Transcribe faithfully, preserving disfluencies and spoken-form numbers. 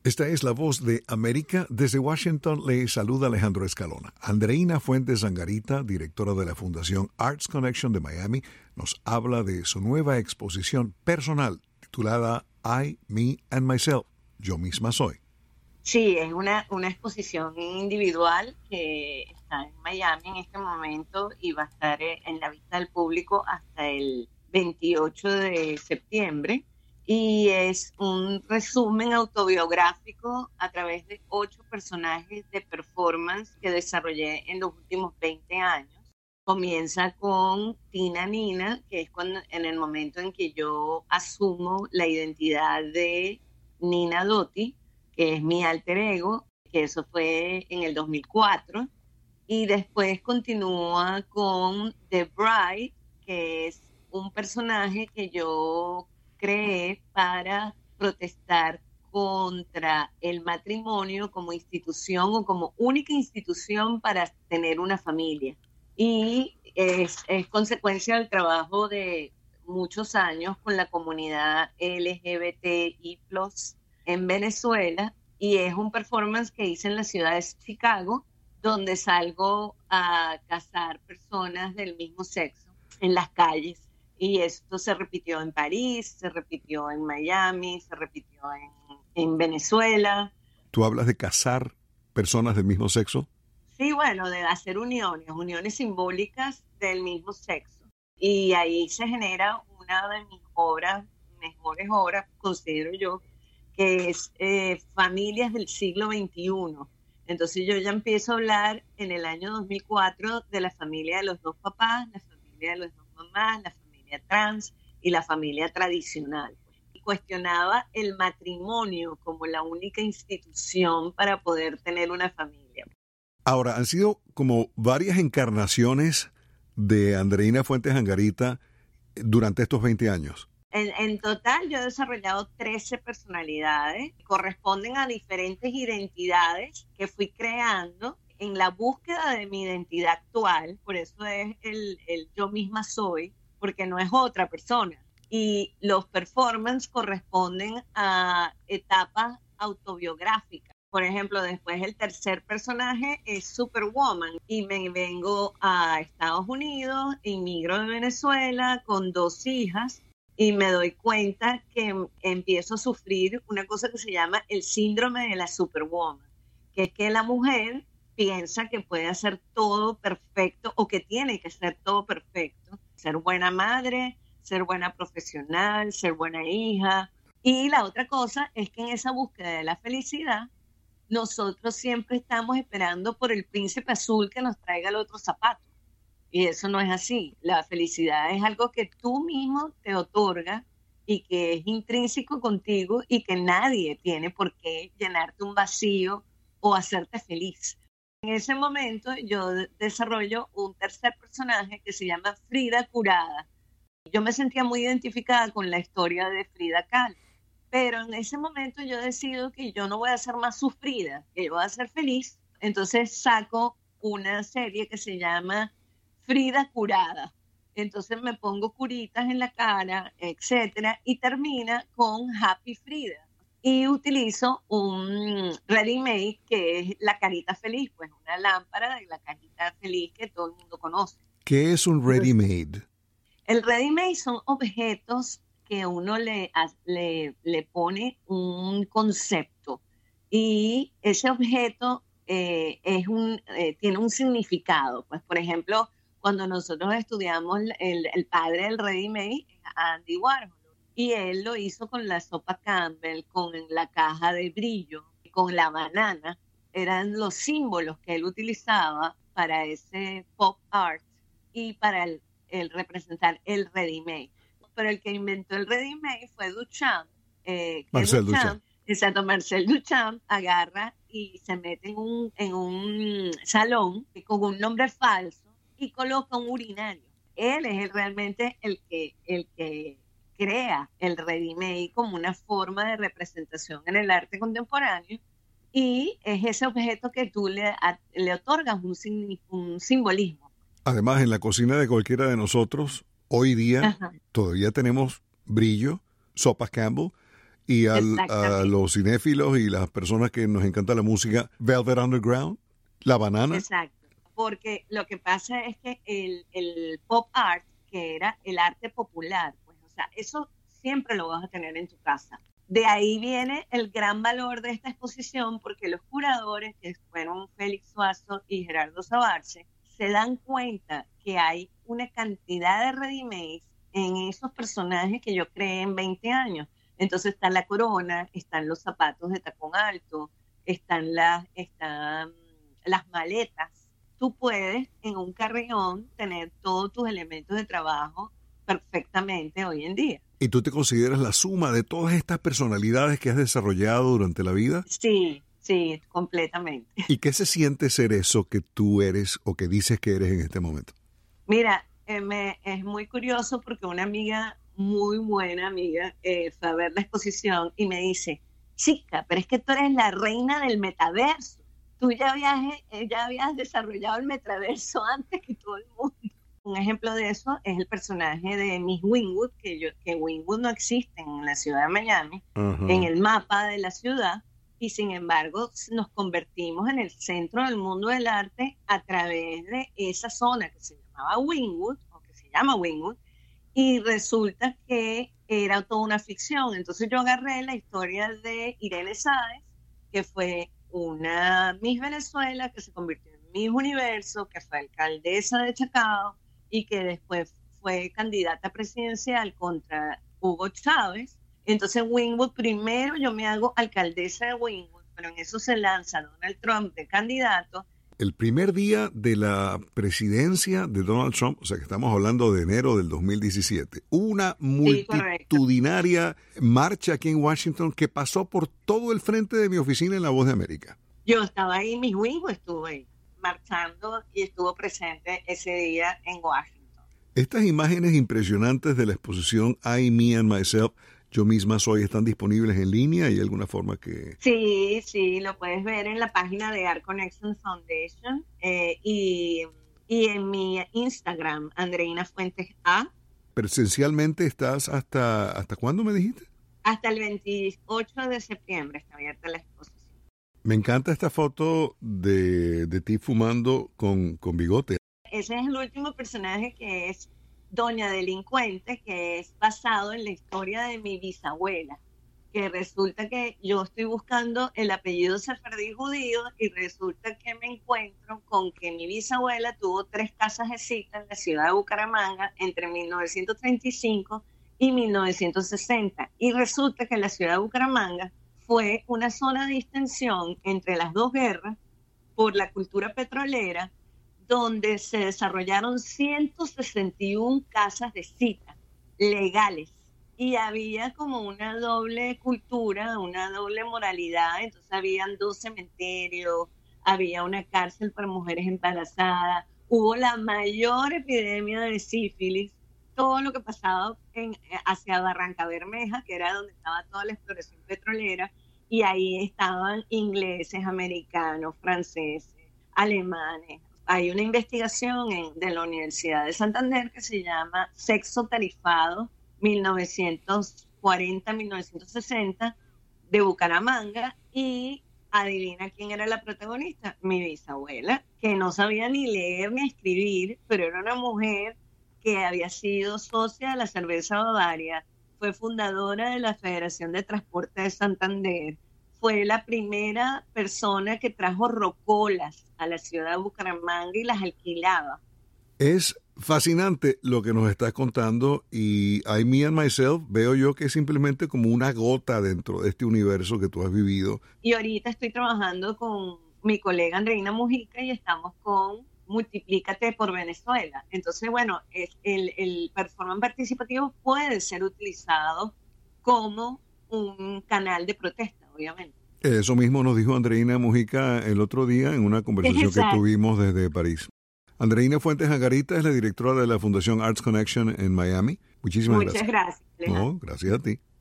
Esta es la voz de América. Desde Washington le saluda Alejandro Escalona. Andreina Fuentes Angarita, directora de la Fundación Arts Connection de Miami, nos habla de su nueva exposición personal titulada I, Me and Myself. Yo misma soy. Sí, es una, una exposición individual que está en Miami en este momento y va a estar en la vista del público hasta el veintiocho de septiembre. Y es un resumen autobiográfico a través de ocho personajes de performance que desarrollé en los últimos veinte años. Comienza con Tina Nina, que es cuando, en el momento en que yo asumo la identidad de Nina Doty, que es mi alter ego, que eso fue en el dos mil cuatro. Y después continúa con The Bride, que es un personaje que yo creé para protestar contra el matrimonio como institución o como única institución para tener una familia. Y es, es consecuencia del trabajo de muchos años con la comunidad L G B T I plus, en Venezuela, y es un performance que hice en la ciudad de Chicago, donde salgo a casar personas del mismo sexo en las calles. Y esto se repitió en París, se repitió en Miami, se repitió en, en Venezuela. ¿Tú hablas de casar personas del mismo sexo? Sí, bueno, de hacer uniones, uniones simbólicas del mismo sexo. Y ahí se genera una de mis obras, mejores obras, considero yo, que es eh, Familias del siglo veintiuno. Entonces yo ya empiezo a hablar en el año dos mil cuatro de la familia de los dos papás, la familia de los dos mamás, la familia trans y la familia tradicional. Y cuestionaba el matrimonio como la única institución para poder tener una familia. Ahora, han sido como varias encarnaciones de Andreina Fuentes Angarita durante estos veinte años. En, en total yo he desarrollado trece personalidades, que corresponden a diferentes identidades que fui creando en la búsqueda de mi identidad actual. Por eso es el, el yo misma soy, porque no es otra persona. Y los performances corresponden a etapas autobiográficas. Por ejemplo, después el tercer personaje es Superwoman y me vengo a Estados Unidos, inmigro de Venezuela con dos hijas y me doy cuenta que empiezo a sufrir una cosa que se llama el síndrome de la Superwoman, que es que la mujer piensa que puede hacer todo perfecto o que tiene que hacer todo perfecto. Ser buena madre, ser buena profesional, ser buena hija. Y la otra cosa es que en esa búsqueda de la felicidad, nosotros siempre estamos esperando por el príncipe azul que nos traiga el otro zapato. Y eso no es así. La felicidad es algo que tú mismo te otorgas y que es intrínseco contigo y que nadie tiene por qué llenarte un vacío o hacerte feliz. En ese momento yo desarrollo un tercer personaje que se llama Frida Curada. Yo me sentía muy identificada con la historia de Frida Kahlo, pero en ese momento yo decido que yo no voy a ser más sufrida, que yo voy a ser feliz. Entonces saco una serie que se llama Frida Curada. Entonces me pongo curitas en la cara, etcétera, y termina con Happy Frida. Y utilizo un ready-made que es la carita feliz, pues una lámpara de la carita feliz que todo el mundo conoce. ¿Qué es un ready-made? El ready-made son objetos que uno le, le, le pone un concepto y ese objeto eh, es un, eh, tiene un significado. Pues, por ejemplo, cuando nosotros estudiamos el, el padre del ready-made, Andy Warhol, y él lo hizo con la sopa Campbell, con la caja de brillo, con la banana. Eran los símbolos que él utilizaba para ese pop art y para el, el representar el ready-made. Pero el que inventó el ready-made fue Duchamp. Eh, Marcel Duchamp. Duchamp. Exacto, Marcel Duchamp agarra y se mete en un, en un salón con un nombre falso y coloca un urinario. Él es el, realmente el que... El que crea el ready-made como una forma de representación en el arte contemporáneo y es ese objeto que tú le, a, le otorgas un, un simbolismo. Además, en la cocina de cualquiera de nosotros, hoy día, ajá, todavía tenemos brillo, sopas Campbell Y al, a los cinéfilos y las personas que nos encanta la música, Velvet Underground, La Banana. Exacto, porque lo que pasa es que el, el pop art, que era el arte popular, pues, o sea, eso siempre lo vas a tener en tu casa. De ahí viene el gran valor de esta exposición, porque los curadores, que fueron Félix Suazo y Gerardo Sabarce, se dan cuenta que hay una cantidad de ready-mades en esos personajes que yo creé en veinte años. Entonces está la corona, están los zapatos de tacón alto, están las, están las maletas. Tú puedes en un carrión tener todos tus elementos de trabajo perfectamente hoy en día. ¿Y tú te consideras la suma de todas estas personalidades que has desarrollado durante la vida? Sí, sí, completamente. ¿Y qué se siente ser eso que tú eres o que dices que eres en este momento? Mira, eh, me, es muy curioso porque una amiga, muy buena amiga, eh, fue a ver la exposición y me dice, chica, pero es que tú eres la reina del metaverso. Tú ya habías, eh, ya habías desarrollado el metaverso antes que todo el mundo. Un ejemplo de eso es el personaje de Miss Wynwood, que, yo, que Wynwood no existe en la ciudad de Miami, uh-huh. en el mapa de la ciudad, y sin embargo nos convertimos en el centro del mundo del arte a través de esa zona que se llamaba Wynwood, o que se llama Wynwood, y resulta que era toda una ficción. Entonces yo agarré la historia de Irene Sáez, que fue una Miss Venezuela, que se convirtió en Miss Universo, que fue alcaldesa de Chacao, y que después fue candidata presidencial contra Hugo Chávez. Entonces Wynwood, primero yo me hago alcaldesa de Wynwood, pero en eso se lanza Donald Trump de candidato. El primer día de la presidencia de Donald Trump, o sea que estamos hablando de enero del dos mil diecisiete, hubo una multitudinaria sí, marcha aquí en Washington que pasó por todo el frente de mi oficina en La Voz de América. Yo estaba ahí, Miss Wynwood estuvo ahí, marchando y estuvo presente ese día en Washington. Estas imágenes impresionantes de la exposición I, Me and Myself, Yo misma soy, ¿están disponibles en línea? ¿Hay alguna forma que...? Sí, sí, lo puedes ver en la página de Art Connection Foundation eh, y, y en mi Instagram, Andreina Fuentes A. ¿Presencialmente estás hasta, hasta cuándo me dijiste? Hasta el veintiocho de septiembre está abierta la exposición. Me encanta esta foto de, de ti fumando con, con bigote. Ese es el último personaje, que es Doña Delincuente, que es basado en la historia de mi bisabuela, que resulta que yo estoy buscando el apellido sefardí judío y resulta que me encuentro con que mi bisabuela tuvo tres casas de cita en la ciudad de Bucaramanga entre mil novecientos treinta y cinco y mil novecientos sesenta, y resulta que la ciudad de Bucaramanga fue una zona de distensión entre las dos guerras por la cultura petrolera, donde se desarrollaron ciento sesenta y una casas de cita legales y había como una doble cultura, una doble moralidad. Entonces habían dos cementerios, había una cárcel para mujeres embarazadas, hubo la mayor epidemia de sífilis, todo lo que pasaba en, hacia Barranca Bermeja, que era donde estaba toda la exploración petrolera, y ahí estaban ingleses, americanos, franceses, alemanes. Hay una investigación en, de la Universidad de Santander que se llama Sexo Tarifado mil novecientos cuarenta a mil novecientos sesenta de Bucaramanga, y adivina quién era la protagonista, mi bisabuela, que no sabía ni leer ni escribir, pero era una mujer que había sido socia de la cerveza Bavaria, fue fundadora de la Federación de Transporte de Santander, fue la primera persona que trajo rocolas a la ciudad de Bucaramanga y las alquilaba. Es fascinante lo que nos estás contando, y I, Me and Myself veo yo que es simplemente como una gota dentro de este universo que tú has vivido. Y ahorita estoy trabajando con mi colega Andreina Mujica y estamos con Multiplícate por Venezuela. Entonces, bueno, es el, el performance participativo puede ser utilizado como un canal de protesta, obviamente. Eso mismo nos dijo Andreina Mujica el otro día en una conversación Exacto. que tuvimos desde París. Andreina Fuentes Angarita es la directora de la Fundación Arts Connection en Miami. Muchísimas Muchas gracias. Muchas gracias. No, gracias a ti.